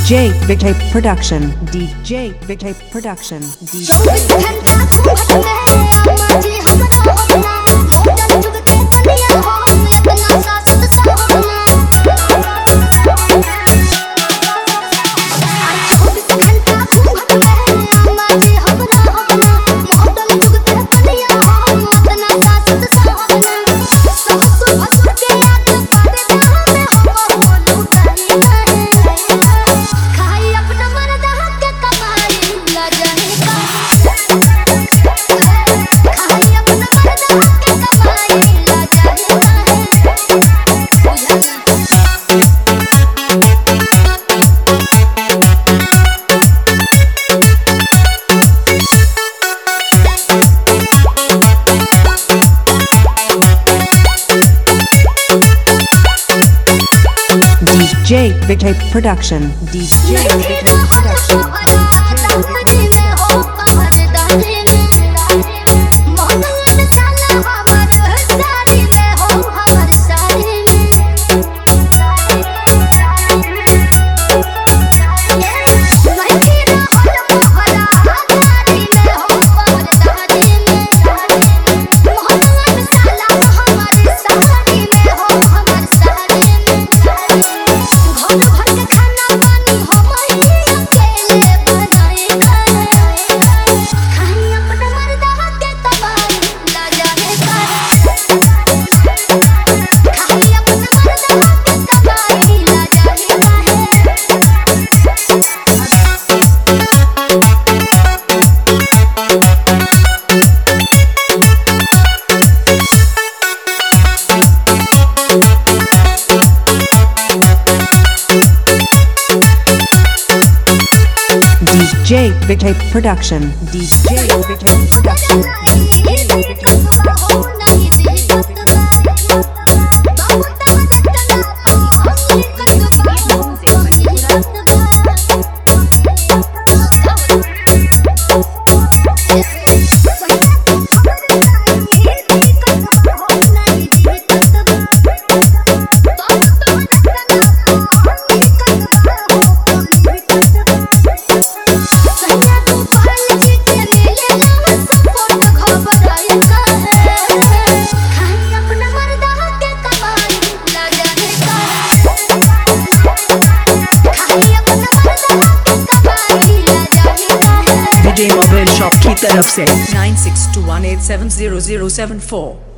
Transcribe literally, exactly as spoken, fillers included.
J Vicky Production, D J Vicky Production, D J चौबीस घंटा घूमत रहे अम्मा जी हमरा होना होटल जुग के कनिया हो इतना सासत साहबना चौबीस घंटा घूमत रहे अम्मा जी हमरा होना होटल जुग के कनिया हो इतना सासत साहबना सासु भसुर के याद पारे में हम हो लुटाई रहे खाई अपना मर्दा के कमाई ला जाने का खाई अपना मर्दा के कमाई ला D J Vicky Production, D J Vicky Production. D J Vicky Production, D J Vicky Production, D J Vicky Production. Vijay mobile shop की तरफ से nine six two one eight seven zero zero seven फोर।